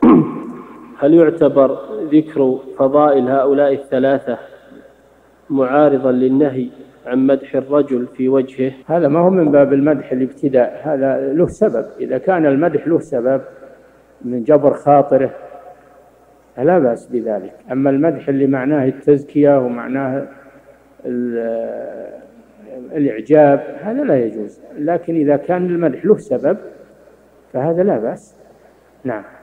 هل يعتبر ذكر فضائل هؤلاء الثلاثة معارضا للنهي عن مدح الرجل في وجهه؟ هذا ما هو من باب المدح الابتداء، هذا له سبب. إذا كان المدح له سبب من جبر خاطره فلا بأس بذلك. أما المدح اللي معناه التزكية ومعناه الإعجاب هذا لا يجوز. لكن إذا كان المدح له سبب فهذا لا بأس. نعم.